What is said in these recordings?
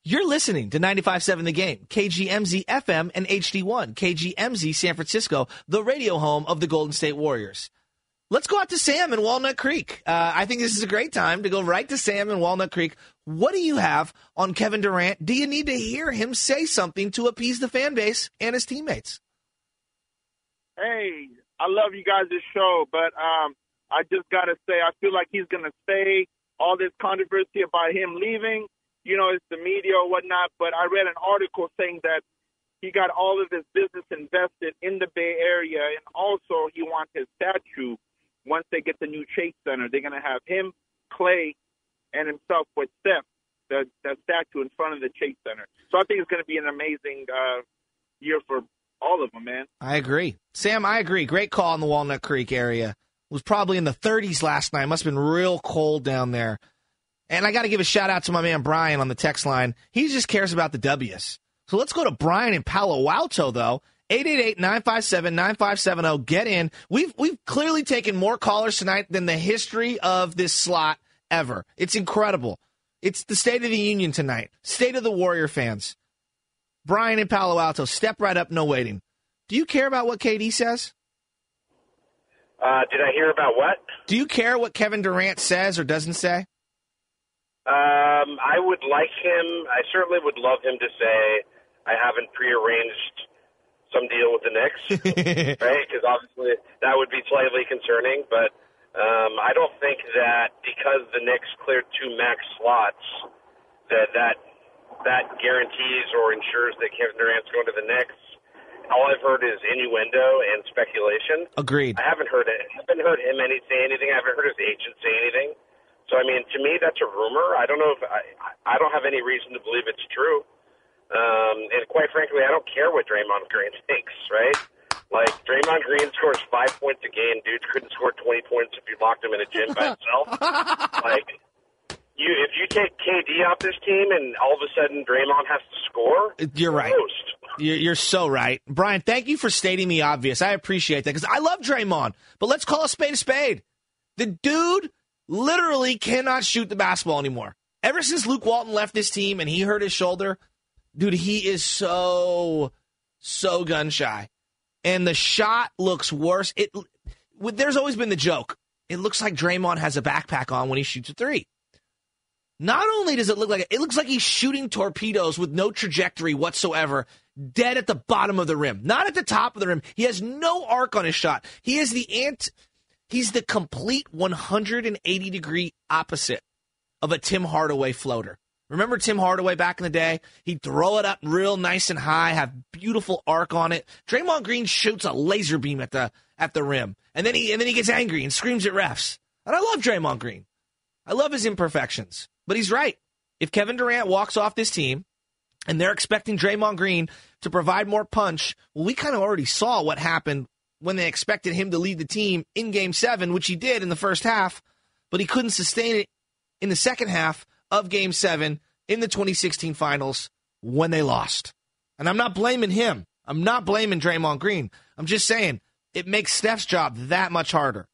You're listening to 95.7 The Game, KGMZ FM and HD1, KGMZ San Francisco, the radio home of the Golden State Warriors. Let's go out to Sam in Walnut Creek. I think this is a great time to go right to Sam in Walnut Creek. What do you have on Kevin Durant? Do you need to hear him say something to appease the fan base and his teammates? Hey, I love you guys' show, but I just got to say, I feel like he's going to stay. All this controversy about him leaving, it's the media or whatnot, but I read an article saying that he got all of his business invested in the Bay Area, and also he wants his statue. Once they get the new Chase Center, they're going to have him, Clay, and himself with Steph, the statue in front of the Chase Center. So I think it's going to be an amazing year for all of them, man. I agree. Sam, I agree. Great call in the Walnut Creek area. It was probably in the 30s last night. Must have been real cold down there. And I got to give a shout-out to my man Brian on the text line. He just cares about the W's. So let's go to Brian in Palo Alto, though. 888-957-9570. Get in. We've clearly taken more callers tonight than the history of this slot ever. It's incredible. It's the State of the Union tonight. State of the Warrior fans. Brian in Palo Alto, step right up, no waiting. Do you care about what KD says? Did I hear about what? Do you care what Kevin Durant says or doesn't say? I would like him. I certainly would love him to say, I haven't prearranged some deal with the Knicks, right? Because obviously that would be slightly concerning. But I don't think that because the Knicks cleared 2 max slots that guarantees or ensures that Kevin Durant's going to the Knicks. All I've heard is innuendo and speculation. Agreed. I haven't heard him say anything. I haven't heard his agent say anything. So, I mean, to me, that's a rumor. I don't know if I don't have any reason to believe it's true. And quite frankly, I don't care what Draymond Green thinks, right? Like, Draymond Green scores 5 points a game. Dude couldn't score 20 points if you locked him in a gym by himself. Like, if you take KD off this team and all of a sudden Draymond has to score, you're right. You're so right. Brian, thank you for stating the obvious. I appreciate that because I love Draymond. But let's call a spade a spade. The dude literally cannot shoot the basketball anymore. Ever since Luke Walton left this team and he hurt his shoulder, dude, he is so gun shy. And the shot looks worse. There's always been the joke. It looks like Draymond has a backpack on when he shoots a three. Not only does it look like it looks like he's shooting torpedoes with no trajectory whatsoever, dead at the bottom of the rim, not at the top of the rim. He has no arc on his shot. He is he's the complete 180-degree opposite of a Tim Hardaway floater. Remember Tim Hardaway back in the day? He'd throw it up real nice and high, have beautiful arc on it. Draymond Green shoots a laser beam at the rim, and then he gets angry and screams at refs. And I love Draymond Green. I love his imperfections. But he's right. If Kevin Durant walks off this team and they're expecting Draymond Green to provide more punch, well, we kind of already saw what happened when they expected him to lead the team in Game 7, which he did in the first half, but he couldn't sustain it in the second half of Game 7 in the 2016 finals when they lost. And I'm not blaming him. I'm not blaming Draymond Green. I'm just saying it makes Steph's job that much harder.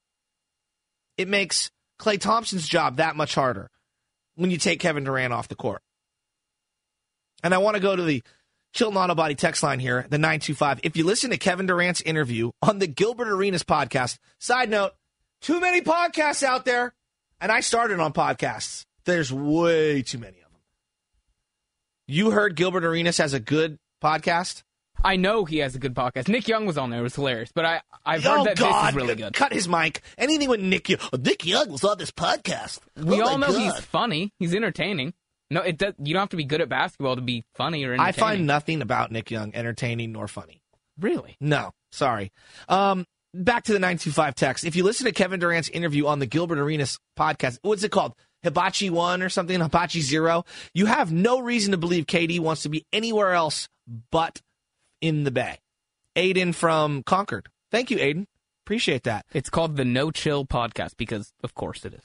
It makes Klay Thompson's job that much harder when you take Kevin Durant off the court. And I want to go to the Chilton Auto Body text line here, the 925. If you listen to Kevin Durant's interview on the Gilbert Arenas podcast, side note, too many podcasts out there, and I started on podcasts. There's way too many of them. You heard Gilbert Arenas has a good podcast? I know he has a good podcast. Nick Young was on there. It was hilarious. But I've heard that this is really good. Cut his mic. Anything with Nick Young. Nick Young was on this podcast. We all know he's funny. He's entertaining. No, you don't have to be good at basketball to be funny or entertaining. I find nothing about Nick Young entertaining nor funny. Really? No. Sorry. Back to the 925 text. If you listen to Kevin Durant's interview on the Gilbert Arenas podcast, what's it called? Hibachi 1 or something? Hibachi 0? You have no reason to believe KD wants to be anywhere else but in the Bay. Aiden from Concord. Thank you, Aiden. Appreciate that. It's called the No Chill Podcast because, of course, it is.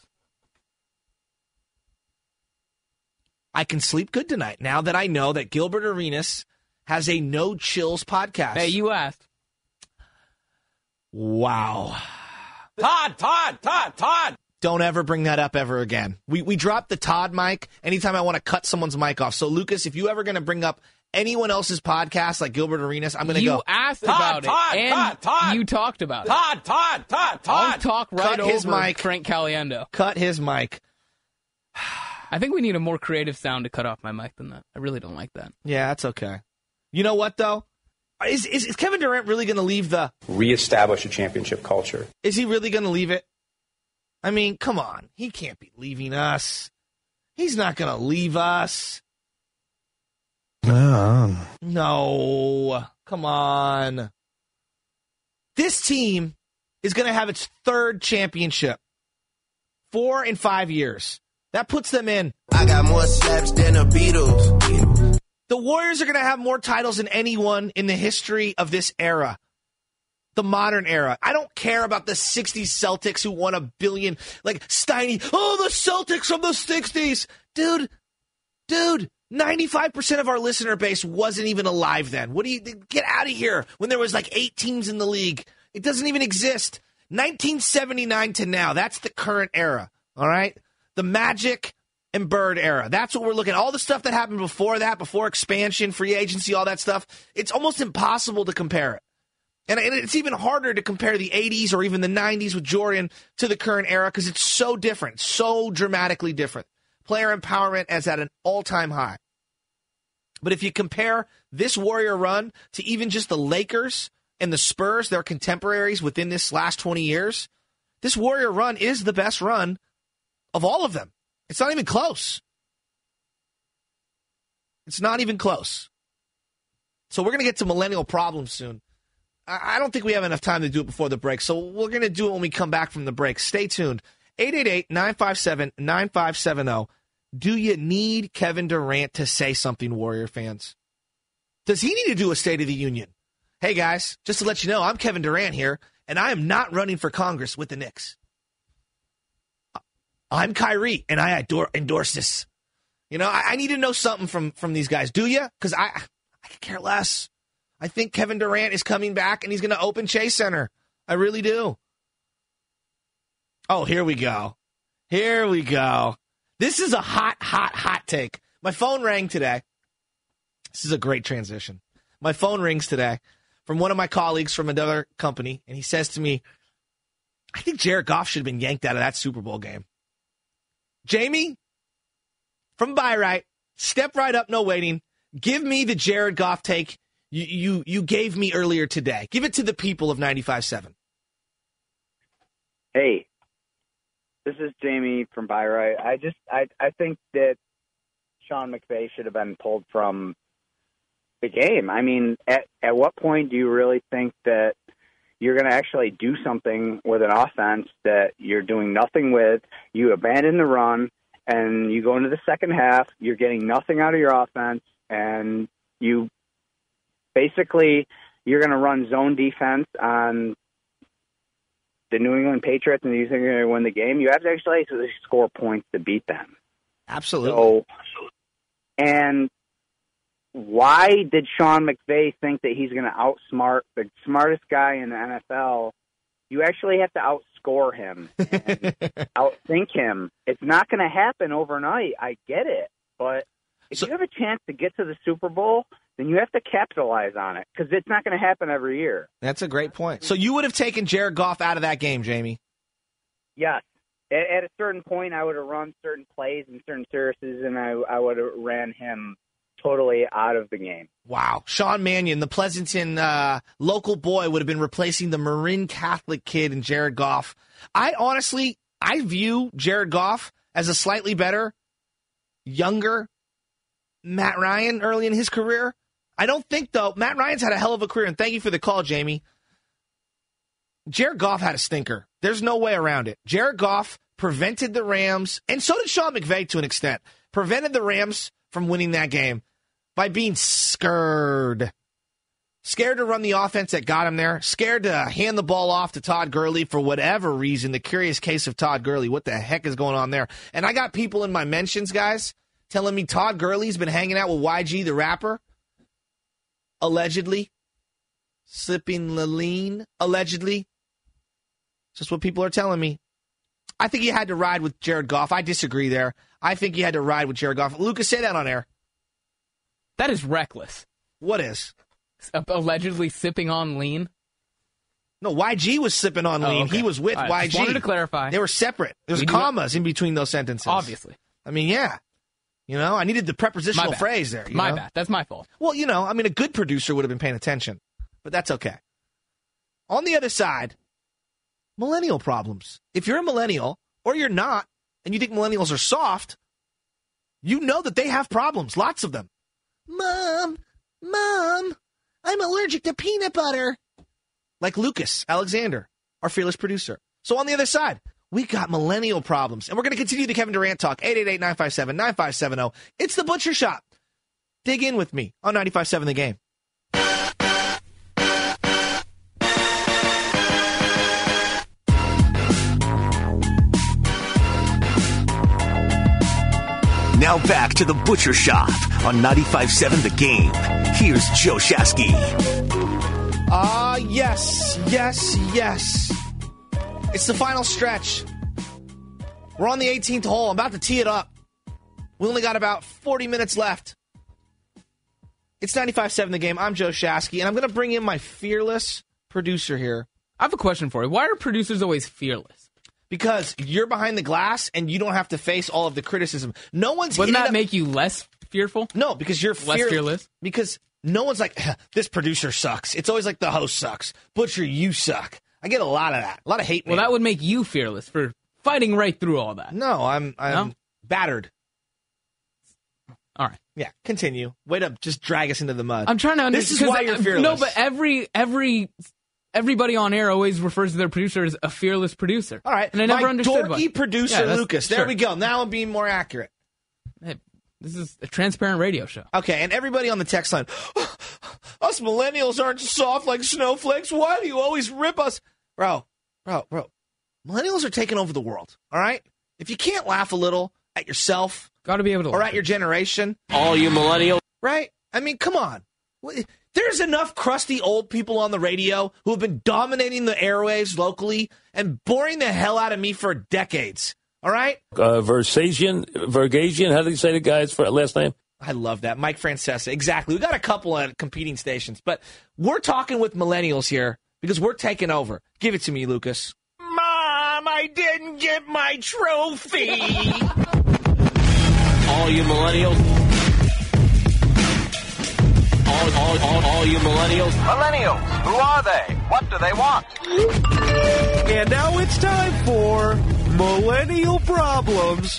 I can sleep good tonight now that I know that Gilbert Arenas has a No Chills podcast. Hey, you asked. Wow. Todd! Don't ever bring that up ever again. We dropped the Todd mic anytime I want to cut someone's mic off. So, Lucas, if you ever going to bring up anyone else's podcast like Gilbert Arenas, I'm going to go. You asked about it, and you talked about it. Todd. I'll talk right Cut his over mic. Frank Caliendo. Cut his mic. I think we need a more creative sound to cut off my mic than that. I really don't like that. Yeah, that's okay. You know what, though? Is Kevin Durant really going to leave the... Reestablish a championship culture. Is he really going to leave it? I mean, come on. He can't be leaving us. He's not going to leave us. No. Come on. This team is going to have its third championship. 4 in 5 years. That puts them in. I got more slaps than the Beatles. The Warriors are going to have more titles than anyone in the history of this era. The modern era. I don't care about the 60s Celtics who won $1 billion. Like Steiny, the Celtics from the 60s. Dude, 95% of our listener base wasn't even alive then. Get out of here when there was like 8 teams in the league. It doesn't even exist. 1979 to now, that's the current era. All right? The Magic and Bird era. That's what we're looking at. All the stuff that happened before that, before expansion, free agency, all that stuff, it's almost impossible to compare it. And it's even harder to compare the 80s or even the 90s with Jordan to the current era because it's so different, so dramatically different. Player empowerment is at an all-time high. But if you compare this Warrior run to even just the Lakers and the Spurs, their contemporaries within this last 20 years, this Warrior run is the best run of all of them. It's not even close. It's not even close. So we're going to get to millennial problems soon. I don't think we have enough time to do it before the break, so we're going to do it when we come back from the break. Stay tuned. 888-957-9570. Do you need Kevin Durant to say something, Warrior fans? Does he need to do a State of the Union? Hey, guys, just to let you know, I'm Kevin Durant here, and I am not running for Congress with the Knicks. I'm Kyrie, and I endorse this. You know, I need to know something from these guys. Do you? Because I could care less. I think Kevin Durant is coming back, and he's going to open Chase Center. I really do. Oh, here we go. Here we go. This is a hot take. My phone rang today. This is a great transition. My phone rings today from one of my colleagues from another company, and he says to me, I think Jared Goff should have been yanked out of that Super Bowl game. Jamie, from Byright, step right up, no waiting. Give me the Jared Goff take you gave me earlier today. Give it to the people of 95.7. Hey, this is Jamie from Byright. I think that Sean McVay should have been pulled from the game. I mean, at what point do you really think that you're going to actually do something with an offense that you're doing nothing with? You abandon the run, and you go into the second half, you're getting nothing out of your offense, and you basically, you're going to run zone defense on the New England Patriots, and you think you're going to win the game. You have to actually score points to beat them. Absolutely. So, and why did Sean McVay think that he's going to outsmart the smartest guy in the NFL? You actually have to outscore him and outthink him. It's not going to happen overnight. I get it. But if you have a chance to get to the Super Bowl, then you have to capitalize on it because it's not going to happen every year. That's a great point. So you would have taken Jared Goff out of that game, Jamie? Yes. At a certain point, I would have run certain plays and certain services, and I would have ran him totally out of the game. Wow. Sean Mannion, the Pleasanton local boy, would have been replacing the Marin Catholic kid in Jared Goff. I view Jared Goff as a slightly better, younger Matt Ryan early in his career. I don't think, though, Matt Ryan's had a hell of a career, and thank you for the call, Jamie. Jared Goff had a stinker. There's no way around it. Jared Goff prevented the Rams, and so did Sean McVay to an extent, prevented the Rams from winning that game by being scared. Scared to run the offense that got him there. Scared to hand the ball off to Todd Gurley for whatever reason. The curious case of Todd Gurley. What the heck is going on there? And I got people in my mentions, guys, telling me Todd Gurley's been hanging out with YG the rapper. Allegedly. Sipping the lean. Allegedly. Just what people are telling me. I think he had to ride with Jared Goff. I disagree there. I think he had to ride with Jared Goff. Lucas, say that on air. That is reckless. What is? Allegedly sipping on lean. No, YG was sipping on lean. Okay. He was with YG. Just wanted to clarify. They were separate. There's commas in between those sentences. Obviously. I mean, yeah. I needed the prepositional phrase there. My bad. That's my fault. Well, a good producer would have been paying attention, but that's okay. On the other side, millennial problems. If you're a millennial, or you're not, and you think millennials are soft, you know that they have problems, lots of them. Mom, I'm allergic to peanut butter. Like Lucas Alexander, our fearless producer. So on the other side, we got millennial problems. And we're going to continue the Kevin Durant talk. 888-957-9570. It's The Butcher Shop. Dig in with me on 95.7 The Game. Now back to The Butcher Shop on 95.7 The Game. Here's Joe Shasky. Yes. It's the final stretch. We're on the 18th hole. I'm about to tee it up. We only got about 40 minutes left. It's 95.7 The Game. I'm Joe Shasky, and I'm going to bring in my fearless producer here. I have a question for you. Why are producers always fearless? Because you're behind the glass, and you don't have to face all of the criticism. Wouldn't that make you less fearful? No, because you're less fearless. Because no one's like, this producer sucks. It's always like the host sucks. Butcher, you suck. I get a lot of that. A lot of hate. Well, that would make you fearless for fighting right through all that. No, I'm battered. All right. Yeah, continue. Way to just drag us into the mud. I'm trying to understand. This is why you're fearless. No, but everybody on air always refers to their producer as a fearless producer. All right. And I never understood dorky producer, Lucas. There we go. Now I'm being more accurate. Hey, this is a transparent radio show. Okay, and everybody on the text line, us millennials aren't soft like snowflakes. Why do you always rip us? Bro. Millennials are taking over the world, all right? If you can't laugh a little at yourself, got to be able to, or at your generation, all you millennials, right? I mean, come on. There's enough crusty old people on the radio who have been dominating the airwaves locally and boring the hell out of me for decades. All right? Vergasian, how do you say the guy's last name? I love that. Mike Francesa. Exactly. We got a couple of competing stations, but we're talking with millennials here because we're taking over. Give it to me, Lucas. Mom, I didn't get my trophy. All you millennials. All you millennials. Millennials, who are they? What do they want? And now it's time for Millennial Problems.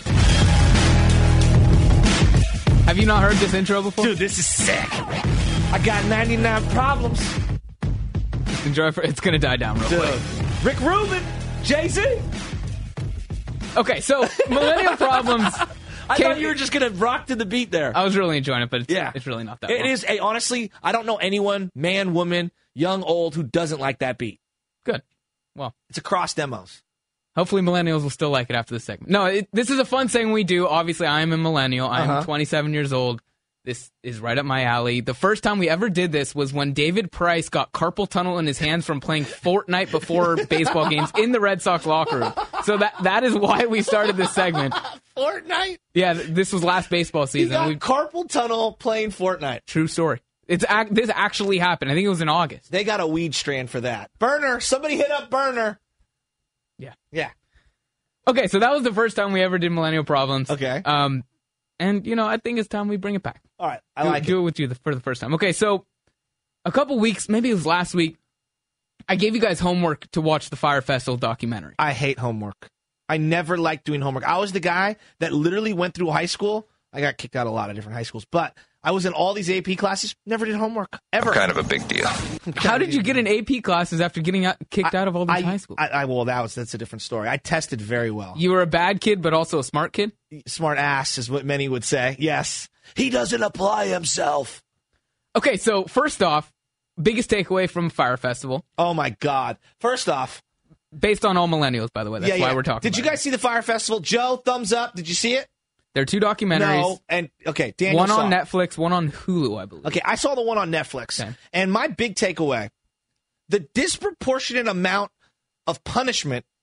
Have you not heard this intro before? Dude, this is sick. I got 99 problems. Just enjoy it. It's going to die down real quick. Rick Rubin, Jay-Z. Okay, so Millennial Problems. I thought you were just going to rock to the beat there. I was really enjoying it, but it's really not that It is. Honestly, I don't know anyone, man, woman, young, old, who doesn't like that beat. Good. Well, it's across demos. Hopefully millennials will still like it after this segment. No, this is a fun thing we do. Obviously, I am a millennial. I am 27 years old. This is right up my alley. The first time we ever did this was when David Price got carpal tunnel in his hands from playing Fortnite before baseball games in the Red Sox locker room. So that is why we started this segment. Fortnite? Yeah, this was last baseball season. He got carpal tunnel playing Fortnite. True story. This actually happened. I think it was in August. They got a weed strand for that. Burner. Somebody hit up Burner. Yeah. Okay, so that was the first time we ever did Millennial Problems. Okay. And, I think it's time we bring it back. All right. Do it with you for the first time. Okay, so a couple weeks, maybe it was last week, I gave you guys homework to watch the Fyre Festival documentary. I hate homework. I never liked doing homework. I was the guy that literally went through high school. I got kicked out of a lot of different high schools, but I was in all these AP classes, never did homework, ever. Kind of a big deal. How did you get in AP classes after getting kicked out of all these high schools? Well, that's a different story. I tested very well. You were a bad kid, but also a smart kid? Smart ass is what many would say. Yes. He doesn't apply himself. Okay, so first off, biggest takeaway from Fyre Festival. Oh, my God. First off. Based on all millennials, by the way. That's why we're talking Did you guys see the Fyre Festival? Joe, thumbs up. Did you see it? There are two documentaries. No, and Daniel one saw on Netflix, one on Hulu, I believe. Okay, I saw the one on Netflix. Okay. And my big takeaway, the disproportionate amount of punishment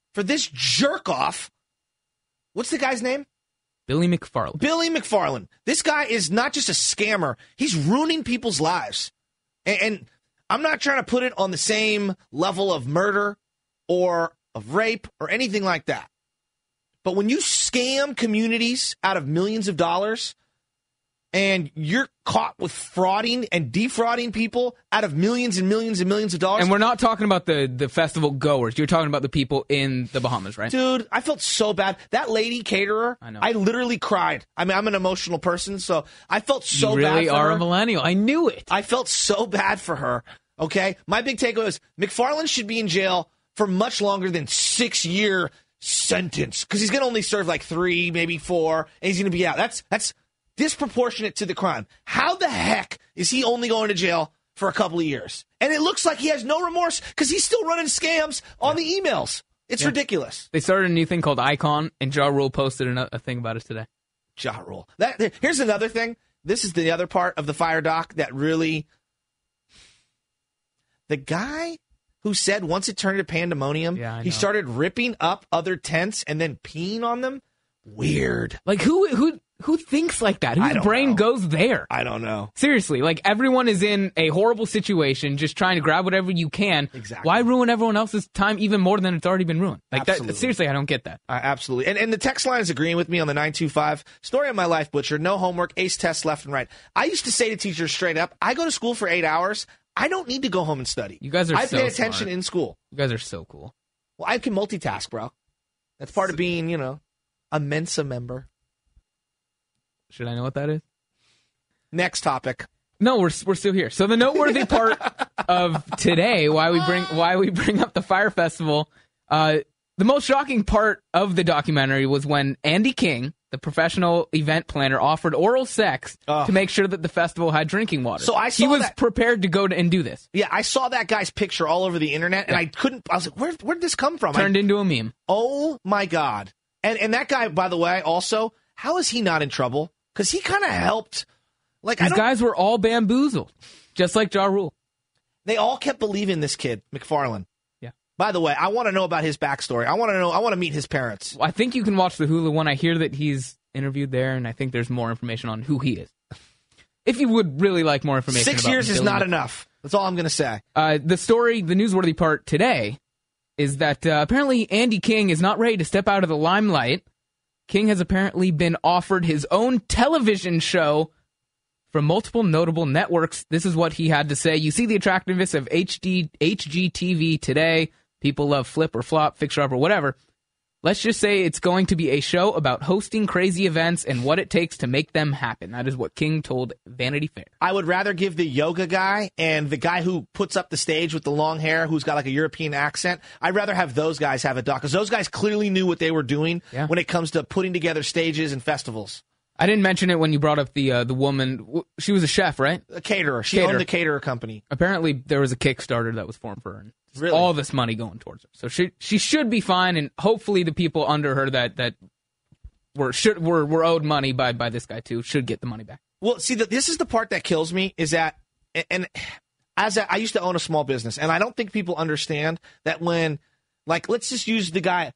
for this jerk-off. What's the guy's name? Billy McFarland. Billy McFarland. This guy is not just a scammer. He's ruining people's lives. And I'm not trying to put it on the same level of murder or of rape or anything like that. But when you scam communities out of millions of dollars and you're caught with frauding and defrauding people out of millions and millions and millions of dollars. And we're not talking about the festival goers. You're talking about the people in the Bahamas, right? Dude, I felt so bad. That lady caterer, I literally cried. I mean, I'm an emotional person, so I felt so bad for her. You really are a millennial. I knew it. I felt so bad for her, okay? My big takeaway was McFarland should be in jail for much longer than 6-year sentence because he's going to only serve like 3, maybe 4, and he's going to be out. That's disproportionate to the crime. How the heck is he only going to jail for a couple of years? And it looks like he has no remorse because he's still running scams on the emails. It's ridiculous. They started a new thing called Icon, and Ja Rule posted a thing about it today. Ja Rule. Here's another thing. This is the other part of the fire doc that really... The guy who said once it turned to pandemonium, he started ripping up other tents and then peeing on them. Weird. Like, who thinks like that? Whose brain goes there? I don't know. Seriously, like everyone is in a horrible situation, just trying to grab whatever you can. Exactly. Why ruin everyone else's time even more than it's already been ruined? Like that, seriously, I don't get that. Absolutely. And the text line is agreeing with me on the 925. Story of my life, Butcher. No homework, ace tests left and right. I used to say to teachers straight up, I go to school for 8 hours. I don't need to go home and study. You guys are I so pay attention smart. in school. You guys are so cool. Well, I can multitask, bro. That's part of being, a Mensa member. Should I know what that is? Next topic. No, we're still here. So the noteworthy part of today, why we bring up the Fire Festival, the most shocking part of the documentary was when Andy King, the professional event planner, offered oral sex to make sure that the festival had drinking water. So he was prepared to go and do this. Yeah, I saw that guy's picture all over the internet, and I was like, where'd this come from? Turned into a meme. Oh, my God. And that guy, by the way, also, how is he not in trouble? Because he kind of helped. These guys were all bamboozled, just like Ja Rule. They all kept believing this kid, McFarland. Yeah. By the way, I want to know about his backstory. I want to meet his parents. Well, I think you can watch the Hulu one. I hear that he's interviewed there, and I think there's more information on who he is. If you would really like more information 6 about years is not enough. That's all I'm going to say. The story, the newsworthy part today, is that apparently Andy King is not ready to step out of the limelight. King has apparently been offered his own television show from multiple notable networks. This is what he had to say. You see the attractiveness of HGTV today. People love Flip or Flop, Fixer Up or whatever. Let's just say it's going to be a show about hosting crazy events and what it takes to make them happen. That is what King told Vanity Fair. I would rather give the yoga guy and the guy who puts up the stage with the long hair, who's got like a European accent, I'd rather have those guys have a doc, because those guys clearly knew what they were doing when it comes to putting together stages and festivals. I didn't mention it when you brought up the woman. She was a chef, right? A caterer. She owned the caterer company. Apparently, there was a Kickstarter that was formed for her. And all this money going towards her. So she should be fine, and hopefully the people under her that were owed money by this guy too should get the money back. Well, see, this is the part that kills me is that, and I used to own a small business, and I don't think people understand that when, like, let's just use the guy,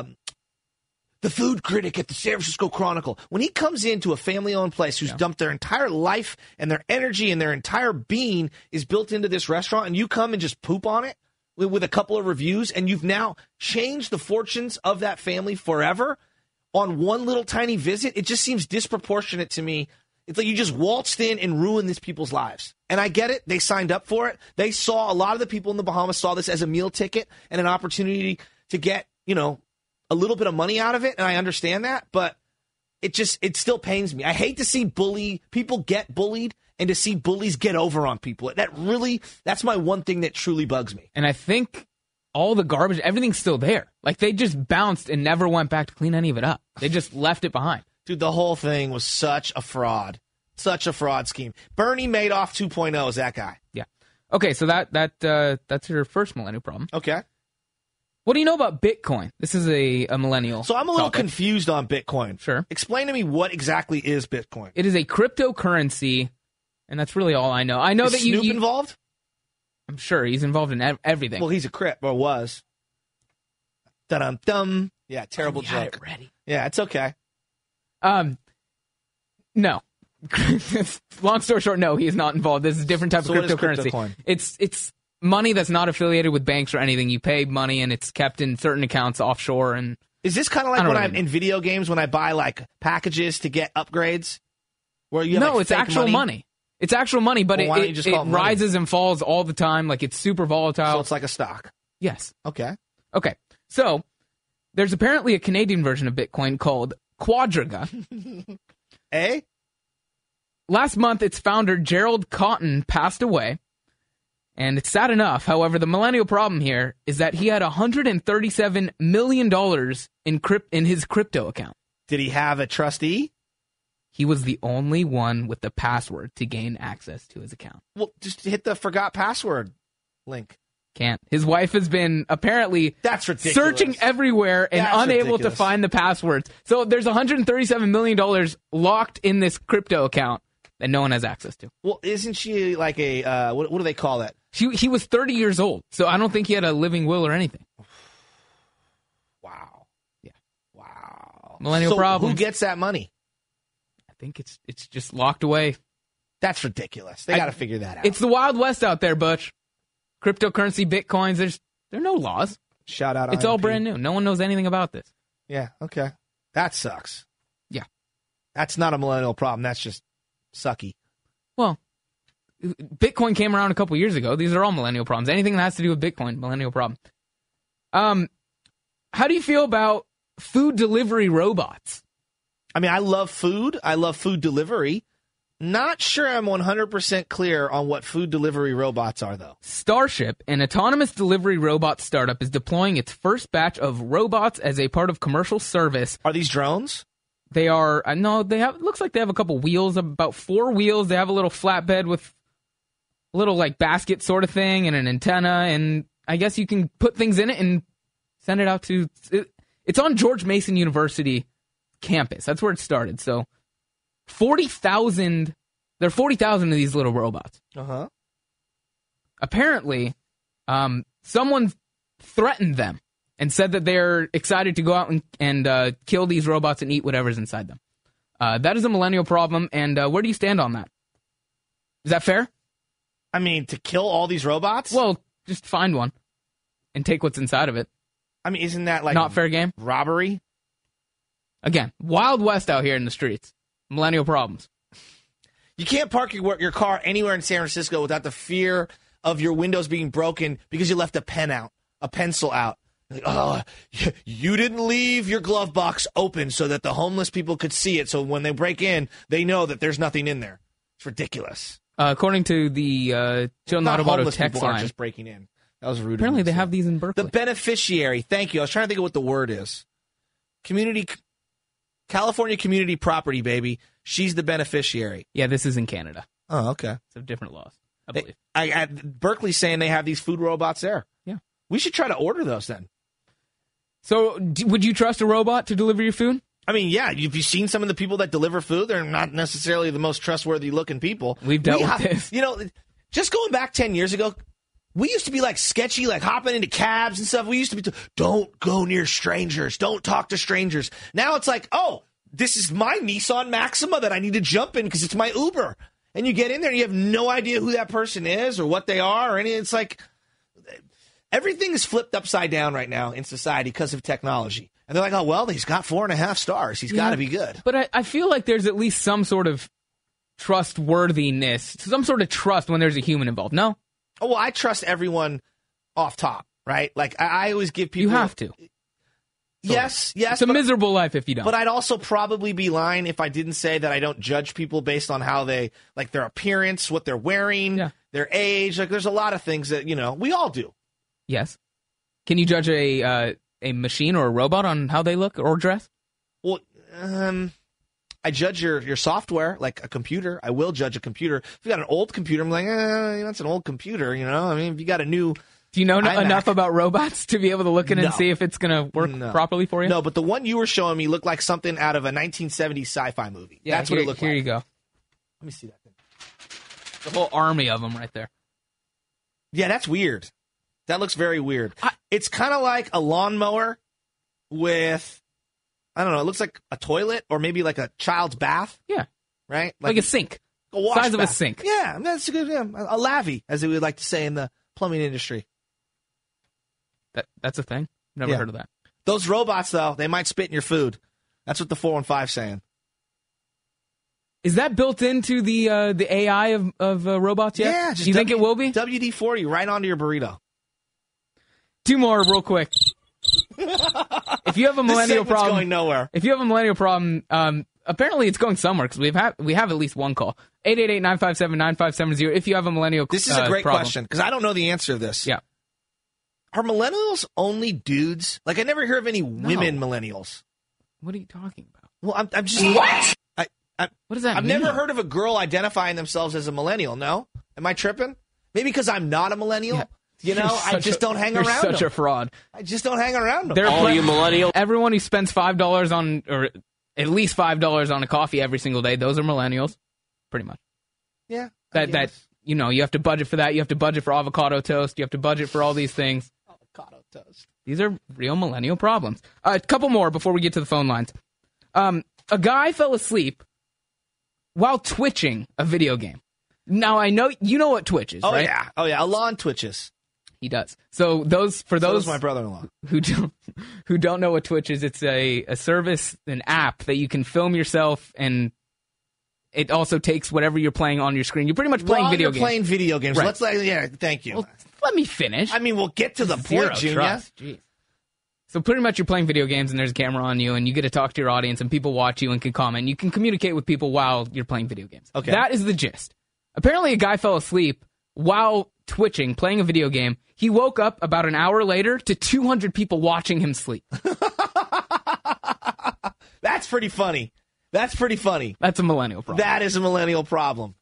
the food critic at the San Francisco Chronicle, when he comes into a family-owned place who's dumped their entire life and their energy and their entire being is built into this restaurant, and you come and just poop on it with a couple of reviews, and you've now changed the fortunes of that family forever on one little tiny visit, it just seems disproportionate to me. It's like you just waltzed in and ruined these people's lives. And I get it. They signed up for it. They saw, a lot of the people in the Bahamas saw this as a meal ticket and an opportunity to get, a little bit of money out of it, and I understand that, but it still pains me. I hate to see people get bullied and to see bullies get over on people. That's my one thing that truly bugs me. And I think all the garbage, everything's still there. Like, they just bounced and never went back to clean any of it up. They just left it behind. Dude, the whole thing was such a fraud. Such a fraud scheme. Bernie Madoff 2.0 is that guy. Yeah. Okay, so that's your first millennial problem. Okay. What do you know about Bitcoin? This is a millennial. So I'm a little confused on Bitcoin. Sure. Explain to me what exactly is Bitcoin. It is a cryptocurrency, and that's really all I know. I know is that Snoop involved? I'm sure he's involved in everything. Well, he's a Crip, or was. Dum-dum. Yeah, terrible had joke. it ready. Yeah, it's okay. No. Long story short, no, he is not involved. This is a different type So of what is cryptocurrency. CryptoCoin? It's money that's not affiliated with banks or anything. You pay money and it's kept in certain accounts offshore. And Is this kind of like when I'm in video games when I buy like packages to get upgrades? Where you have, no, like, it's fake actual money. It's actual money, but Well, why don't you just call it money? rises and falls all the time. Like it's super volatile. So it's like a stock. Yes. Okay. So there's apparently a Canadian version of Bitcoin called Quadriga. Eh? Last month, its founder, Gerald Cotton, passed away. And it's sad enough. However, the millennial problem here is that he had $137 million in his crypto account. Did he have a trustee? He was the only one with the password to gain access to his account. Well, just hit the forgot password link. Can't. His wife has been apparently That's ridiculous. searching everywhere and That's unable ridiculous. to find the passwords. So there's $137 million locked in this crypto account that no one has access to. Well, isn't she like a, what do they call that? He was 30 years old, so I don't think he had a living will or anything. Wow. Yeah. Wow. Millennial so problems. Who gets that money? I think it's just locked away. That's ridiculous. They got to figure that out. It's the Wild West out there, Butch. Cryptocurrency, Bitcoins, there are no laws. Shout out. It's all IMP. brand new. No one knows anything about this. Yeah, okay. That sucks. Yeah. That's not a millennial problem. That's just sucky. Well, Bitcoin came around a couple years ago. These are all millennial problems. Anything that has to do with Bitcoin, millennial problem. How do you feel about food delivery robots? I mean, I love food. I love food delivery. Not sure I'm 100% clear on what food delivery robots are, though. Starship, an autonomous delivery robot startup, is deploying its first batch of robots as a part of commercial service. Are these drones? They are, no, they have, looks like they have a couple wheels, about 4 wheels. They have a little flatbed with a little like basket sort of thing and an antenna. And I guess you can put things in it and send it out to, it's on George Mason University campus. That's where it started. So 40,000, there are 40,000 of these little robots. Uh-huh. Apparently, someone threatened them and said that they're excited to go out and kill these robots and eat whatever's inside them. That is a millennial problem, and where do you stand on that? Is that fair? I mean, to kill all these robots? Well, just find one and take what's inside of it. I mean, isn't that like not fair game? Robbery? Again, Wild West out here in the streets. Millennial problems. You can't park your car anywhere in San Francisco without the fear of your windows being broken because you left a pencil out. Like, oh, you didn't leave your glove box open so that the homeless people could see it. So when they break in, they know that there's nothing in there. It's ridiculous. According to the Chill Not About text people aren't line, just breaking in. That was rude. Apparently, they have these in Berkeley. The beneficiary. Thank you. I was trying to think of what the word is. California community property, baby. She's the beneficiary. Yeah, this is in Canada. Oh, okay. So different laws, I believe. Berkeley's saying they have these food robots there. Yeah. We should try to order those then. So would you trust a robot to deliver your food? I mean, yeah. Have you seen some of the people that deliver food? They're not necessarily the most trustworthy looking people. We've dealt with this. You know, just going back 10 years ago, we used to be like sketchy, like hopping into cabs and stuff. We used to be, don't go near strangers. Don't talk to strangers. Now it's like, oh, this is my Nissan Maxima that I need to jump in because it's my Uber. And you get in there and you have no idea who that person is or what they are or anything. It's like everything is flipped upside down right now in society because of technology. And they're like, oh, well, he's got 4.5 stars. He's got to be good. But I feel like there's at least some sort of trustworthiness, some sort of trust when there's a human involved. No? Oh, well, I trust everyone off top, right? Like, I always give people... You have to. Yes. It's a miserable life if you don't. But I'd also probably be lying if I didn't say that I don't judge people based on how they, like their appearance, what they're wearing, their age. Like, there's a lot of things that, we all do. Yes. Can you judge a machine or a robot on how they look or dress? Well, I judge your software, like a computer. I will judge a computer. If you got an old computer, I'm like, that's an old computer, I mean, if you got a new... Do you know enough about robots to be able to look in and see if it's going to work properly for you? No, but the one you were showing me looked like something out of a 1970s sci-fi movie. Yeah, that's what it looked like. Here you go. Let me see that thing. The whole army of them right there. Yeah, that's weird. That looks very weird. It's kind of like a lawnmower with, I don't know, it looks like a toilet or maybe like a child's bath. Yeah. Right? Like a sink. A wash Size of a bath. sink. Yeah, that's a good, a lavvy, as they would like to say in the plumbing industry. That's a thing? Never heard of that. Those robots, though, they might spit in your food. That's what the 415's saying. Is that built into the AI of robots yet? Yeah. Do you think it will be? WD-40 right onto your burrito. 2 more real quick. If you have a millennial problem, going nowhere. If you have a millennial problem, apparently it's going somewhere because we have at least one call. 888-957-9570. If you have a millennial This is a great problem. question because I don't know the answer to this. Yeah. Are millennials only dudes? Like, I never hear of any women millennials. What are you talking about? Well, I'm just... What? What does that I've mean? never heard of a girl identifying themselves as a millennial, no? Am I tripping? Maybe because I'm not a millennial? Yeah. You know, I just don't hang you're around such them. a fraud. I just don't hang around them. You millennial? Everyone who spends $5 on, or at least $5 on a coffee every single day, those are millennials. Pretty much. Yeah. That you know, you have to budget for that. You have to budget for avocado toast. You have to budget for all these things. Avocado toast. These are real millennial problems. A couple more before we get to the phone lines. A guy fell asleep while twitching a video game. Now, I know you know what Twitch is, right? Yeah. Oh, yeah. Alon twitches. He does. So those does my brother-in-law. who don't know what Twitch is, it's a service, an app that you can film yourself, and it also takes whatever you're playing on your screen. You're pretty much playing video games. Playing video games. Right. Thank you. Well, let me finish. I mean, we'll get to the point, Junior. Trust. Jeez. So pretty much you're playing video games and there's a camera on you and you get to talk to your audience and people watch you and can comment. You can communicate with people while you're playing video games. Okay. That is the gist. Apparently a guy fell asleep while twitching, playing a video game. He woke up about an hour later to 200 people watching him sleep. That's pretty funny. That's a millennial problem. That is a millennial problem.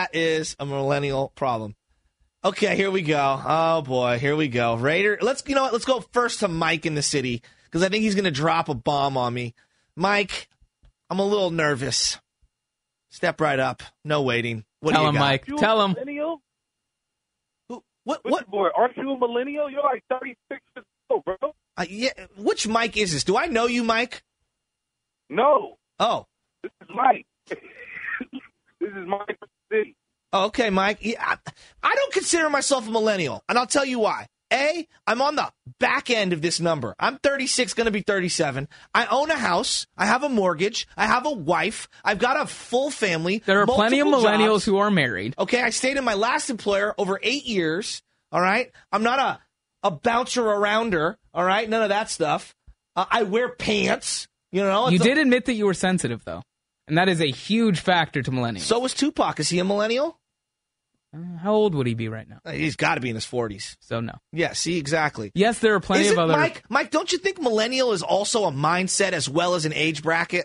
Okay, here we go. Oh boy, here we go. Raider, let's go first to Mike in the city because I think he's going to drop a bomb on me. Mike, I'm a little nervous. Step right up. No waiting. What Tell do you him, got? Mike. Tell him. Millennial? What? Boy, aren't you a millennial? You're like 36 years old, bro. Yeah. Which Mike is this? Do I know you, Mike? No. Oh. This is Mike. This is Mike from the city. Oh, okay, Mike. Yeah, I don't consider myself a millennial, and I'll tell you why. A, I'm on the back end of this number. I'm 36, going to be 37. I own a house. I have a mortgage. I have a wife. I've got a full family. There are plenty of multiple millennials jobs. who are married. Okay, I stayed in my last employer over 8 years. All right? I'm not a bouncer arounder. All right? None of that stuff. I wear pants. You know? You did admit that you were sensitive, though. And that is a huge factor to millennials. So was Tupac. Is he a millennial? How old would he be right now? He's got to be in his 40s. So no. Yeah, see, exactly. Yes, there are plenty of other... Mike, don't you think millennial is also a mindset as well as an age bracket?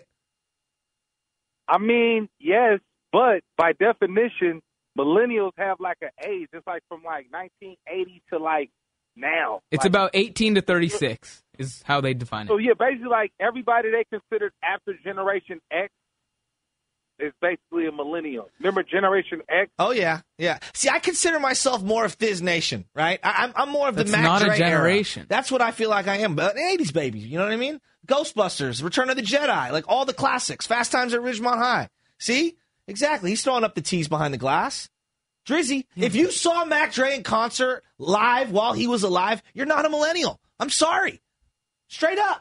I mean, yes, but by definition, millennials have like an age. It's like from like 1980 to like now. It's like, about 18 to 36 is how they define it. So yeah, basically like everybody they considered after Generation X is basically a millennial. Remember Generation X? Oh, yeah. Yeah. See, I consider myself more of Thiz Nation, right? I'm more of the That's Mac not Dre a generation. era. That's what I feel like I am. But 80s babies, you know what I mean? Ghostbusters, Return of the Jedi, like all the classics. Fast Times at Ridgemont High. See? Exactly. He's throwing up the T's behind the glass. Drizzy, if you saw Mac Dre in concert live while he was alive, you're not a millennial. I'm sorry. Straight up.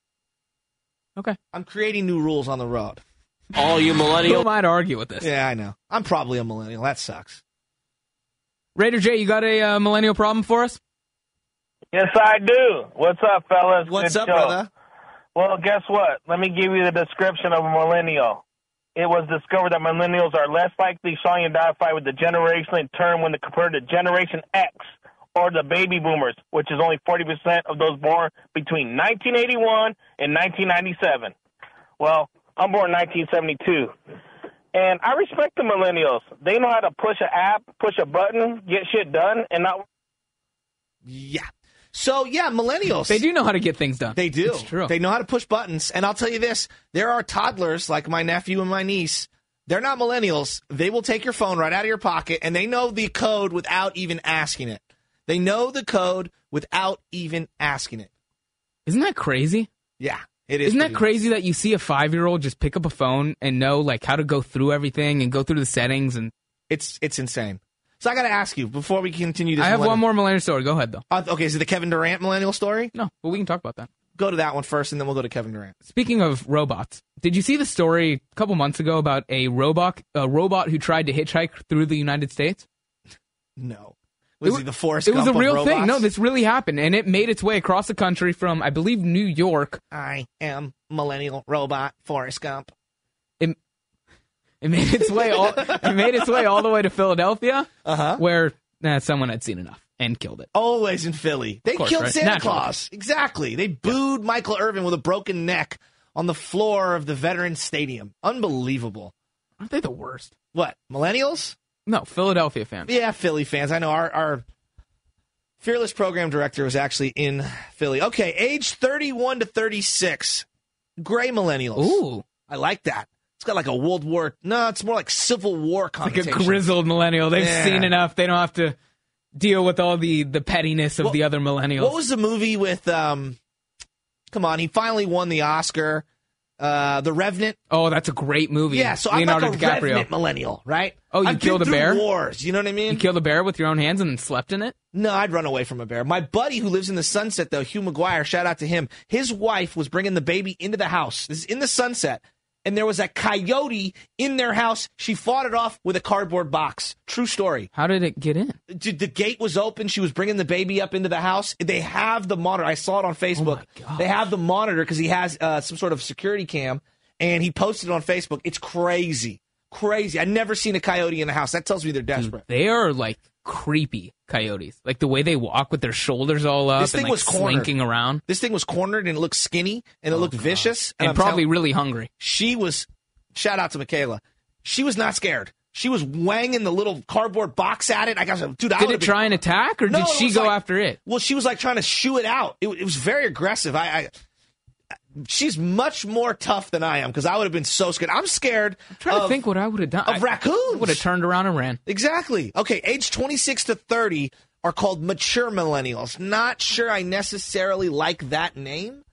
Okay. I'm creating new rules on the road. All you millennials. Who might argue with this? Yeah, I know. I'm probably a millennial. That sucks. Raider J, you got a millennial problem for us? Yes, I do. What's up, fellas? What's Good up, show. brother? Well, guess what? Let me give you the description of a millennial. It was discovered that millennials are less likely to identify with the generational term when compared to Generation X or the baby boomers, which is only 40% of those born between 1981 and 1997. Well, I'm born in 1972. And I respect the millennials. They know how to push an app, push a button, get shit done, and not... Yeah. So, yeah, millennials. They do know how to get things done. They do. It's true. They know how to push buttons. And I'll tell you this, there are toddlers like my nephew and my niece. They're not millennials. They will take your phone right out of your pocket, and they know the code without even asking it. They know the code without even asking it. Isn't that crazy? Yeah, it is. Isn't that crazy that you see a 5-year-old just pick up a phone and know like how to go through everything and go through the settings? And it's insane. So I got to ask you before we continue this. I have one more millennial story. Go ahead, though. Okay, is it the Kevin Durant millennial story? No, but we can talk about that. Go to that one first, and then we'll go to Kevin Durant. Speaking of robots, did you see the story a couple months ago about a robot who tried to hitchhike through the United States? No. Was he the Forrest It was Gump a real of thing. robots? No, this really happened, and it made its way across the country from, I believe, New York. I am millennial robot Forrest Gump. It made its way all. It made its way all the way to Philadelphia, where someone had seen enough and killed it. Always in Philly, they killed right? Santa Naturally. Claus. Exactly. They booed Michael Irvin with a broken neck on the floor of the Veterans Stadium. Unbelievable. Aren't they the worst? What, millennials? No, Philadelphia fans. Yeah, Philly fans. I know our fearless program director was actually in Philly. Okay, age 31 to 36. Gray millennials. Ooh. I like that. It's got like a World War. No, it's more like Civil War connotation. Like a grizzled millennial. They've seen enough. They don't have to deal with all the pettiness of the other millennials. What was the movie with, come on, he finally won the Oscar, The Revenant? Oh, that's a great movie. Yeah, so Leonardo I'm like a DiCaprio. Revenant millennial, right? Oh, you killed a bear? Wars, you know what I mean? You killed a bear with your own hands and slept in it? No, I'd run away from a bear. My buddy who lives in the Sunset, though, Hugh McGuire, shout out to him. His wife was bringing the baby into the house. This is in the Sunset. And there was a coyote in their house. She fought it off with a cardboard box. True story. How did it get in? The gate was open. She was bringing the baby up into the house. They have the monitor. I saw it on Facebook. They have the monitor because he has some sort of security cam, and he posted it on Facebook. It's crazy. Crazy. I've never seen a coyote in the house. That tells me they're desperate. They are like creepy coyotes. Like the way they walk with their shoulders all up This thing and like was cornered. slinking around. This thing was cornered, and it looked skinny, and it looked vicious. And I'm probably really hungry. She was, shout out to Michaela, she was not scared. She was wanging the little cardboard box at it. I got, dude, Did it try and attack, or did she go after it? Well, she was like trying to shoo it out. It was very aggressive. She's much more tough than I am because I would have been so scared. I'm scared. I'm trying to think what I would have done. Of raccoons. I would have turned around and ran. Exactly. Okay, age 26 to 30 are called mature millennials. Not sure I necessarily like that name.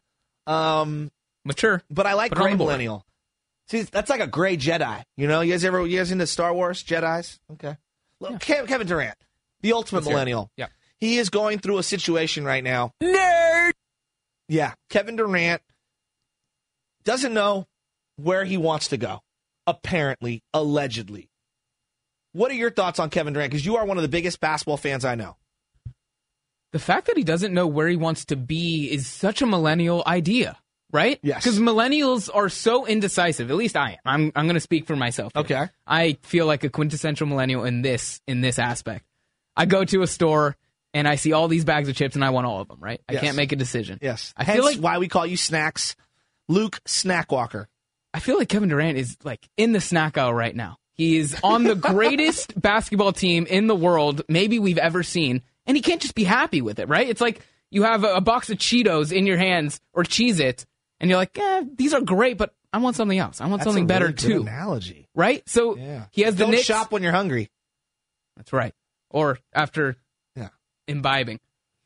Mature. But I like gray millennial. See, that's like a gray Jedi. You know, you guys into Star Wars Jedis? Okay. Look, Kevin Durant, the ultimate millennial. Yeah. He is going through a situation right now. Nerd! Yeah. Kevin Durant doesn't know where he wants to go. Apparently, allegedly. What are your thoughts on Kevin Durant? Because you are one of the biggest basketball fans I know. The fact that he doesn't know where he wants to be is such a millennial idea, right? Yes. Because millennials are so indecisive. At least I am. I'm going to speak for myself here. Okay. I feel like a quintessential millennial in this aspect. I go to a store and I see all these bags of chips and I want all of them, right? Yes. I can't make a decision. Yes. I Hence feel like why we call you Snacks. Luke Snackwalker. I feel like Kevin Durant is like in the snack aisle right now. He is on the greatest basketball team in the world maybe we've ever seen, and he can't just be happy with it, right? It's like you have a box of Cheetos in your hands or Cheez-Its, and you're like, these are great, but I want something else. I want something better really too. Good analogy. Right? So he has the Don't Knicks. shop when you're hungry. That's right. Or after imbibing.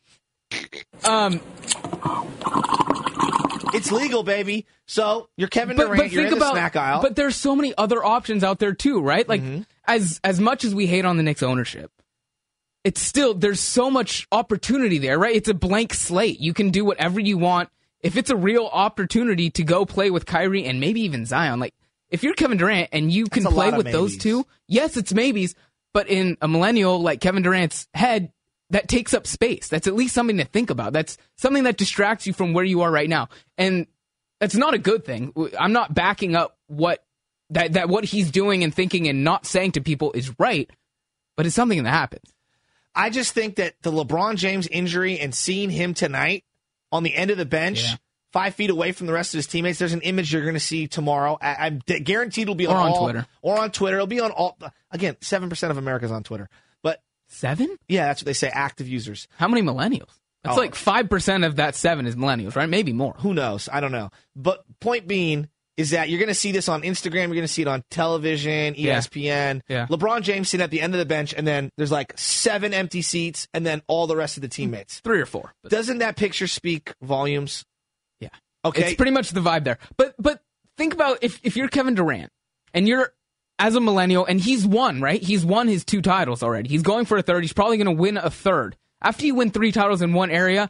It's legal, baby. So you're Kevin But Durant. You're think in the about, snack aisle. But there's so many other options out there too, right? Like as much as we hate on the Knicks ownership, it's still there's so much opportunity there, right? It's a blank slate. You can do whatever you want. If it's a real opportunity to go play with Kyrie and maybe even Zion, like if you're Kevin Durant and you can play with those two, yes, it's maybes. But in a millennial like Kevin Durant's head, that takes up space. That's at least something to think about. That's something that distracts you from where you are right now. And that's not a good thing. I'm not backing up what he's doing and thinking and not saying to people is right, but it's something that happens. I just think that the LeBron James injury and seeing him tonight on the end of the bench, 5 feet away from the rest of his teammates, there's an image you're going to see tomorrow. I'm guaranteed it'll be on Twitter. Or on Twitter. It'll be on all. Again, 7% of America's on Twitter. But 7? Yeah, that's what they say, active users. How many millennials? That's like 5% of that 7 is millennials, right? Maybe more. Who knows? I don't know. But point being is that you're going to see this on Instagram. You're going to see it on television, ESPN. Yeah. LeBron James sitting at the end of the bench, and then there's like 7 empty seats, and then all the rest of the teammates. 3 or 4. Doesn't that picture speak volumes? Yeah. Okay. It's pretty much the vibe there. But think about if you're Kevin Durant and you're as a millennial, and he's won, right? He's won his 2 titles already. He's going for a third. He's probably going to win a third. After you win 3 titles in one area,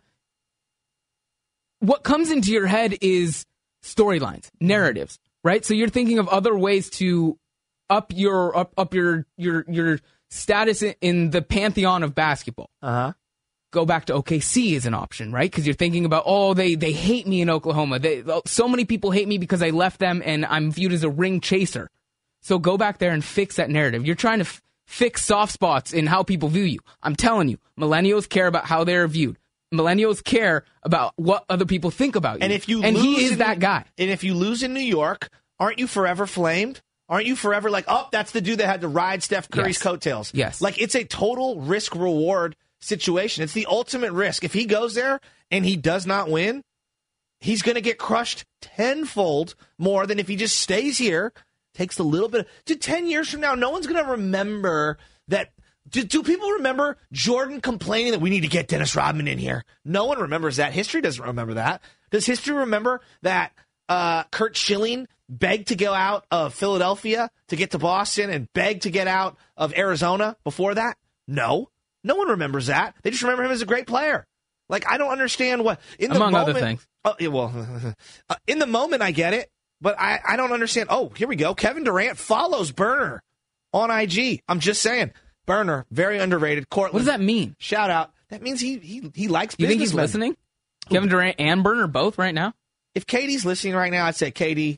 what comes into your head is storylines, narratives, right? So you're thinking of other ways to up your status in the pantheon of basketball. Uh-huh. Go back to OKC is an option, right? Because you're thinking about, they hate me in Oklahoma. So many people hate me because I left them and I'm viewed as a ring chaser. So go back there and fix that narrative. You're trying to fix soft spots in how people view you. I'm telling you, millennials care about how they're viewed. Millennials care about what other people think about you. And he is that guy. And if you lose in New York, aren't you forever flamed? Aren't you forever like, that's the dude that had to ride Steph Curry's coattails? Yes. Like, it's a total risk-reward situation. It's the ultimate risk. If he goes there and he does not win, he's going to get crushed tenfold more than if he just stays here, takes a little bit. 10 years from now, no one's going to remember that. Do people remember Jordan complaining that we need to get Dennis Rodman in here? No one remembers that. History doesn't remember that. Does history remember that Curt Schilling begged to go out of Philadelphia to get to Boston and begged to get out of Arizona before that? No. No one remembers that. They just remember him as a great player. Like, I don't understand what... Among other things. In the moment, I get it, but I don't understand. Oh, here we go. Kevin Durant follows Burner on IG. I'm just saying. Burner, very underrated. Cortland. What does that mean? Shout out. That means he likes business. You think he's listening? Kevin Durant and Burner both right now? If KD's listening right now, I'd say, KD,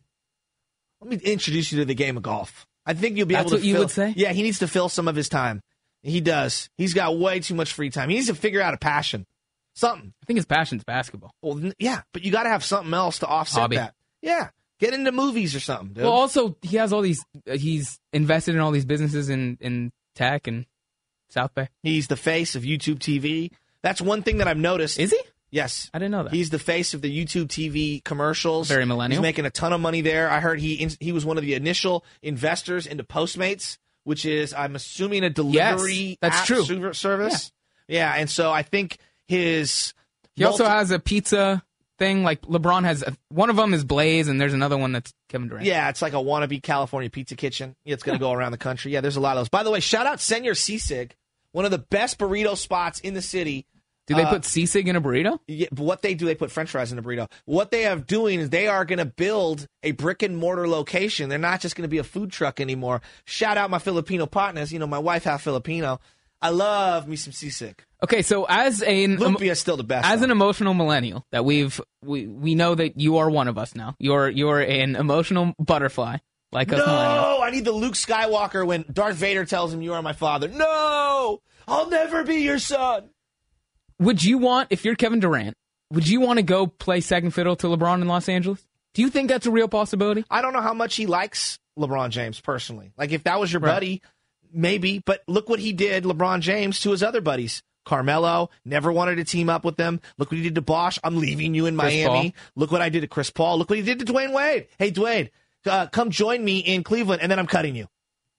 let me introduce you to the game of golf. I think you'll be able to That's what you would say? Yeah, he needs to fill some of his time. He does. He's got way too much free time. He needs to figure out a passion. Something. I think his passion's basketball. Well, yeah, but you got to have something else to offset that. Yeah. Get into movies or something, dude. Well, also, he has all these, he's invested in all these businesses in tech and South Bay. He's the face of YouTube TV. That's one thing that I've noticed. Is he? Yes. I didn't know that. He's the face of the YouTube TV commercials. Very millennial. He's making a ton of money there. I heard he was one of the initial investors into Postmates, which is, I'm assuming, a delivery service. Yeah, and so I think his... He also has a pizza thing, like LeBron has... one of them is Blaze, and there's another one that's Kevin Durant. Yeah, it's like a wannabe California pizza kitchen. It's going to go around the country. Yeah, there's a lot of those. By the way, shout out Senor Sisig, one of the best burrito spots in the city. Do they put sisig in a burrito? Yeah, but what they do, they put French fries in a burrito. What they are doing is they are going to build a brick and mortar location. They're not just going to be a food truck anymore. Shout out my Filipino partners. You know, my wife half Filipino. I love me some sisig. Okay, so as Lumpia is still the best. As an emotional millennial, that we know that you are one of us now. You're an emotional butterfly like us millennials. No, I need the Luke Skywalker when Darth Vader tells him you are my father. No, I'll never be your son. Would you want, if you're Kevin Durant, would you want to go play second fiddle to LeBron in Los Angeles? Do you think that's a real possibility? I don't know how much he likes LeBron James personally. Like, if that was your buddy, maybe. But look what he did, LeBron James, to his other buddies. Carmelo, never wanted to team up with them. Look what he did to Bosh. I'm leaving you in Miami. Paul. Look what I did to Chris Paul. Look what he did to Dwayne Wade. Hey, Dwayne, come join me in Cleveland, and then I'm cutting you.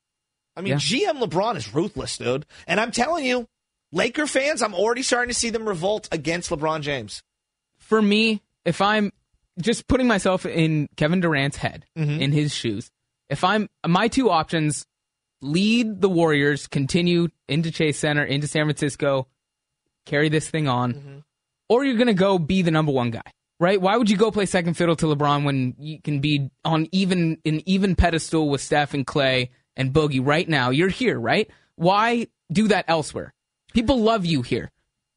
I mean, GM LeBron is ruthless, dude. And I'm telling you, Laker fans, I'm already starting to see them revolt against LeBron James. For me, if I'm just putting myself in Kevin Durant's head, in his shoes, if I'm my 2 options, lead the Warriors, continue into Chase Center, into San Francisco, carry this thing on, or you're going to go be the number 1 guy, right? Why would you go play second fiddle to LeBron when you can be on an even pedestal with Steph and Clay and Boogie right now? You're here, right? Why do that elsewhere? People love you here.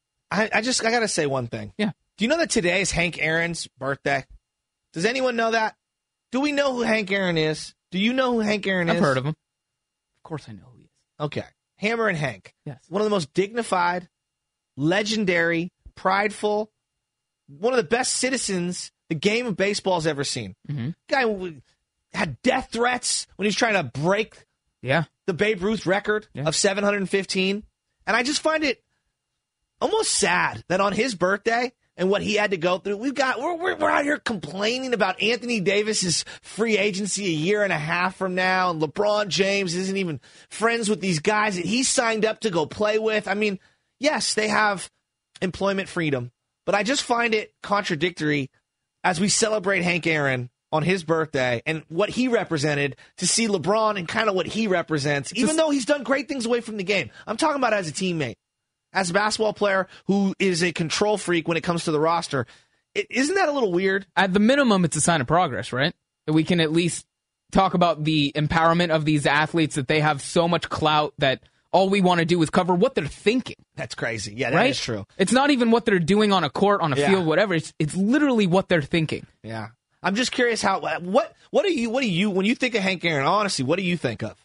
I got to say one thing. Yeah. Do you know that today is Hank Aaron's birthday? Does anyone know that? Do we know who Hank Aaron is? Do you know who Hank Aaron is? I've heard of him. Of course I know who he is. Okay. Hammer and Hank. Yes. One of the most dignified, legendary, prideful, one of the best citizens the game of baseball's ever seen. Guy had death threats when he was trying to break the Babe Ruth record of 715. And I just find it almost sad that on his birthday and what he had to go through, we're out here complaining about Anthony Davis's free agency a year and a half from now, and LeBron James isn't even friends with these guys that he signed up to go play with. I mean, yes, they have employment freedom, but I just find it contradictory as we celebrate Hank Aaron on his birthday and what he represented, to see LeBron and kind of what he represents, even though he's done great things away from the game. I'm talking about as a teammate, as a basketball player who is a control freak when it comes to the roster. Isn't that a little weird? At the minimum, it's a sign of progress, right? That we can at least talk about the empowerment of these athletes, that they have so much clout that all we want to do is cover what they're thinking. That's crazy. Yeah, that is true. It's not even what they're doing on a court, on a field, whatever. It's literally what they're thinking. Yeah. I'm just curious what do you when you think of Hank Aaron, honestly, what do you think of?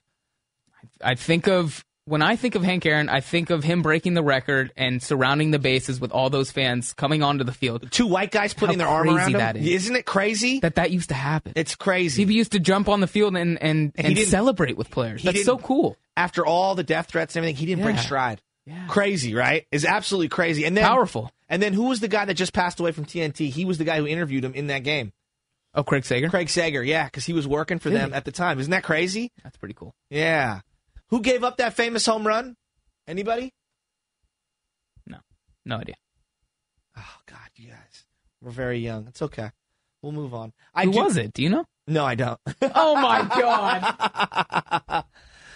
When I think of Hank Aaron, I think of him breaking the record and surrounding the bases with all those fans coming onto the field. 2 white guys putting their arm around him. That is. Isn't it crazy? That used to happen. It's crazy. People used to jump on the field and celebrate with players. That's so cool. After all the death threats and everything, he didn't break stride. Yeah. Crazy, right? It's absolutely crazy. And then powerful. And then who was the guy that just passed away from TNT? He was the guy who interviewed him in that game. Oh, Craig Sager? Craig Sager, yeah, because he was working for them at the time. Isn't that crazy? That's pretty cool. Yeah. Who gave up that famous home run? Anybody? No idea. Oh, God, you guys. We're very young. It's okay. We'll move on. Who was it? Do you know? No, I don't. Oh, my God.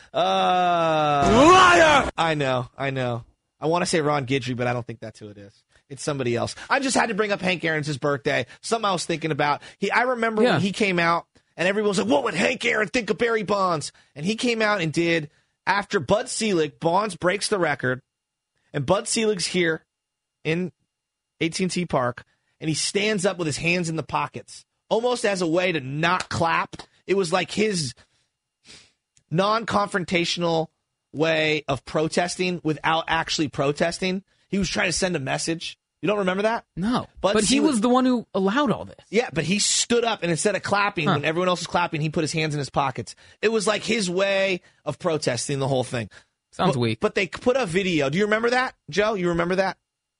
Liar! I know. I want to say Ron Guidry, but I don't think that's who it is. It's somebody else. I just had to bring up Hank Aaron's his birthday. Something I was thinking about. I remember when he came out, and everyone was like, what would Hank Aaron think of Barry Bonds? And he came out and did, after Bud Selig, Bonds breaks the record, and Bud Selig's here in AT&T Park, and he stands up with his hands in the pockets, almost as a way to not clap. It was like his non-confrontational way of protesting without actually protesting. He was trying to send a message. You don't remember that? No. But he was the one who allowed all this. Yeah, but he stood up, and instead of clapping, when everyone else was clapping, he put his hands in his pockets. It was like his way of protesting the whole thing. Sounds weak. But they put a video. Do you remember that, Joe? You remember that?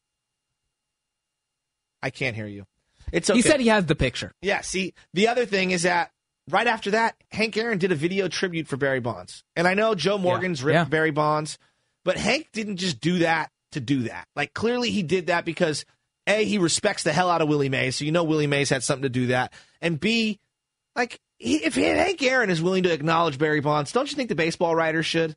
I can't hear you. It's okay. He said he has the picture. Yeah, see, the other thing is that right after that, Hank Aaron did a video tribute for Barry Bonds. And I know Joe Morgan's ripped Barry Bonds, but Hank didn't just do that to do that. Like, clearly he did that because, A, he respects the hell out of Willie Mays, so you know Willie Mays had something to do that. And B, like, if Hank Aaron is willing to acknowledge Barry Bonds, don't you think the baseball writers should?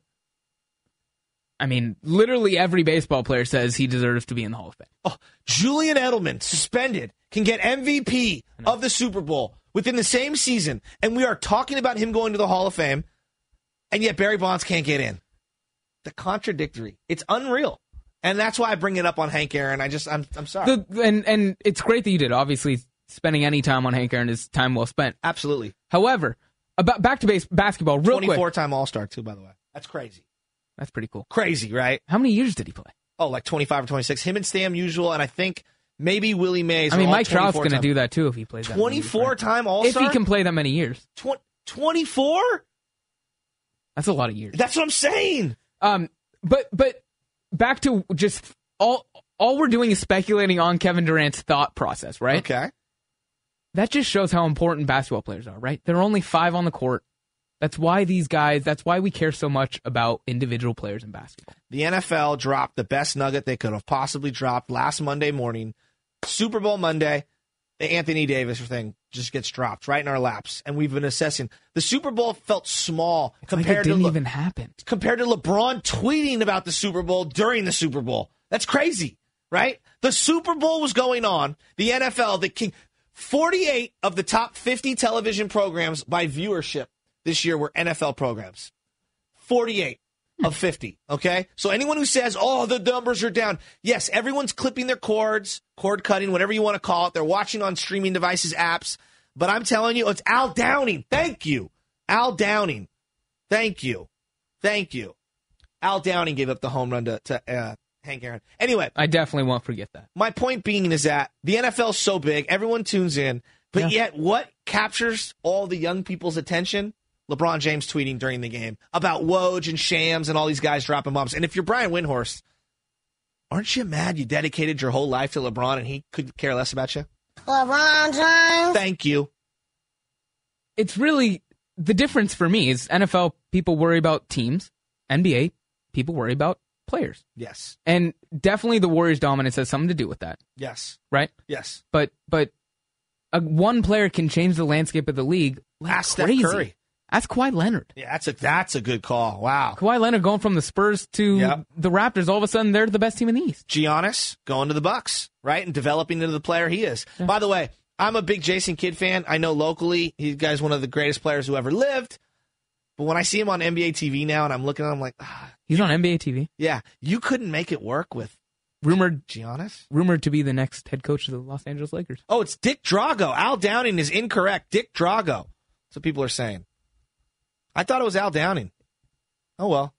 I mean, literally every baseball player says he deserves to be in the Hall of Fame. Oh, Julian Edelman, suspended, can get MVP of the Super Bowl within the same season, and we are talking about him going to the Hall of Fame, and yet Barry Bonds can't get in. The contradictory. It's unreal. And that's why I bring it up on Hank Aaron. I'm sorry. And it's great that you did. Obviously, spending any time on Hank Aaron is time well spent. Absolutely. However, back to basketball real quick. 24-time All-Star, too, by the way. That's crazy. That's pretty cool. Crazy, right? How many years did he play? Oh, like 25 or 26. Him and Stan Musial, and I think maybe Willie Mays. I mean, Mike Trout's going to do that, too, if he plays that 24-time All-Star? If he can play that many years. 24? That's a lot of years. That's what I'm saying. But back to just all we're doing is speculating on Kevin Durant's thought process, right? Okay. That just shows how important basketball players are, right? There are only 5 on the court. That's why that's why we care so much about individual players in basketball. The NFL dropped the best nugget they could have possibly dropped last Monday morning. Super Bowl Monday, the Anthony Davis thing just gets dropped right in our laps, and we've been assessing. The Super Bowl felt small compared to it didn't even happen. Compared to LeBron tweeting about the Super Bowl during the Super Bowl. That's crazy, right? The Super Bowl was going on. The NFL, the king, 48 of the top 50 television programs by viewership this year were NFL programs. 48 of 50, okay? So anyone who says, oh, the numbers are down, yes, everyone's clipping their cords, cord cutting, whatever you want to call it. They're watching on streaming devices, apps. But I'm telling you, it's Al Downing. Thank you. Al Downing. Thank you. Thank you. Al Downing gave up the home run to Hank Aaron. Anyway. I definitely won't forget that. My point being is that the NFL is so big, everyone tunes in, but yet what captures all the young people's attention? LeBron James tweeting during the game about Woj and Shams and all these guys dropping bombs. And if you're Brian Windhorst, aren't you mad you dedicated your whole life to LeBron and he could care less about you? LeBron James. Thank you. It's really, the difference for me is NFL people worry about teams. NBA people worry about players. Yes. And definitely the Warriors' dominance has something to do with that. Yes. Right? Yes. But one player can change the landscape of the league. Ask crazy. Steph Curry. That's Kawhi Leonard. Yeah, that's a good call. Wow. Kawhi Leonard going from the Spurs to the Raptors, all of a sudden they're the best team in the East. Giannis going to the Bucks, right? And developing into the player he is. Yeah. By the way, I'm a big Jason Kidd fan. I know locally, he's guy's one of the greatest players who ever lived. But when I see him on NBA TV now and I'm looking at him, I'm like, he's on NBA TV? Yeah. You couldn't make it work with Giannis? Rumored to be the next head coach of the Los Angeles Lakers. Oh, it's Dick Drago. Al Downing is incorrect. Dick Drago. That's what people are saying. I thought it was Al Downing. Oh, well.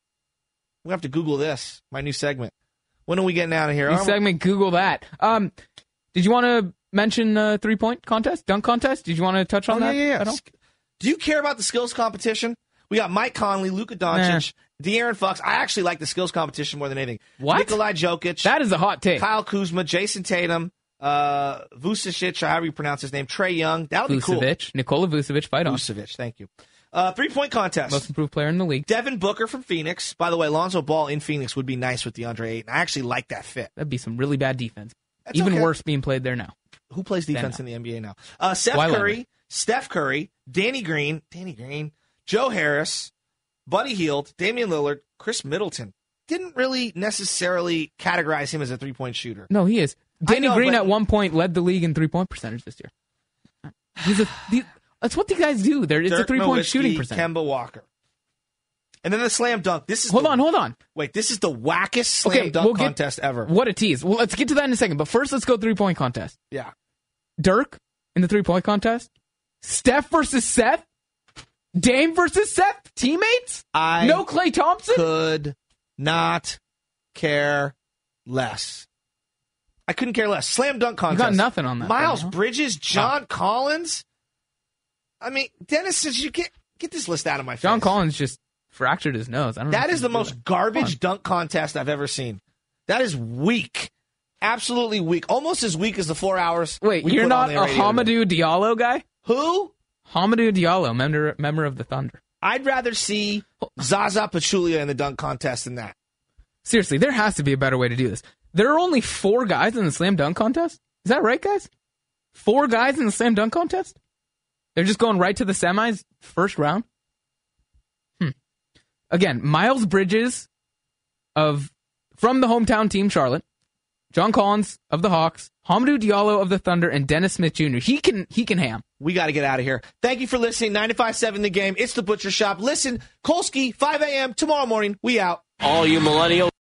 We have to Google this, my new segment. When are we getting out of here? New segment, Google that. Did you want to mention three-point contest, dunk contest? Did you want to touch on that? Yeah. Do you care about the skills competition? We got Mike Conley, Luka Doncic, De'Aaron Fox. I actually like the skills competition more than anything. What? Nikolai Jokic. That is a hot take. Kyle Kuzma, Jason Tatum, Vucevic, however you pronounce his name, Trae Young. That would be cool. Nikola Vucevic, fight on. Vucevic, thank you. Three-point contest. Most improved player in the league. Devin Booker from Phoenix. By the way, Lonzo Ball in Phoenix would be nice with DeAndre Ayton. I actually like that fit. That'd be some really bad defense. That's even okay. worse being played there now. Who plays defense in the NBA now? Steph Curry, Danny Green, Joe Harris, Buddy Hield, Damian Lillard, Chris Middleton. Didn't really necessarily categorize him as a three-point shooter. No, he is. Danny Green at one point led the league in three-point percentage this year. That's what these guys do. It's a three-point shooting percentage. Kemba Walker. And then the slam dunk. Hold on. Wait, this is the wackest slam dunk contest ever. What a tease. Well, let's get to that in a second. But first, let's go three-point contest. Yeah. Dirk in the three-point contest. Steph versus Seth. Dame versus Seth. Teammates? No Klay Thompson? Could not care less. I couldn't care less. Slam dunk contest. You got nothing on that. Miles Bridges, John Collins. I mean, Dennis says you get this list out of my face. John Collins just fractured his nose. I don't know. That is the most garbage dunk contest I've ever seen. That is weak. Absolutely weak. Almost as weak as the 4 hours. Wait, you're not a Hamidou Diallo guy? Who? Hamidou Diallo, member of the Thunder. I'd rather see Zaza Pachulia in the dunk contest than that. Seriously, there has to be a better way to do this. There are only 4 guys in the slam dunk contest? Is that right, guys? 4 guys in the slam dunk contest? They're just going right to the semis, first round? Again, Miles Bridges from the hometown team, Charlotte. John Collins of the Hawks. Hamidou Diallo of the Thunder. And Dennis Smith Jr. He can ham. We got to get out of here. Thank you for listening. 95.7 The Game. It's The Butcher Shop. Listen, Kolsky, 5 a.m. tomorrow morning. We out. All you millennials.